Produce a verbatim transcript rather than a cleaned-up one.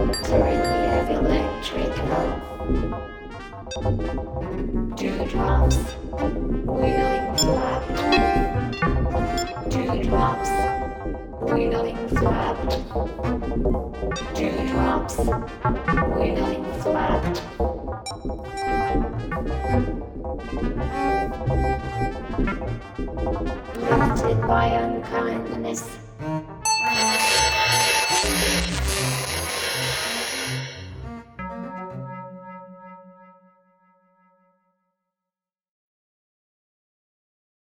tyranny of electrical dewdrops, wheeling flapped, dewdrops, wheeling flapped, dewdrops, wheeling flapped. Planted by unkindness.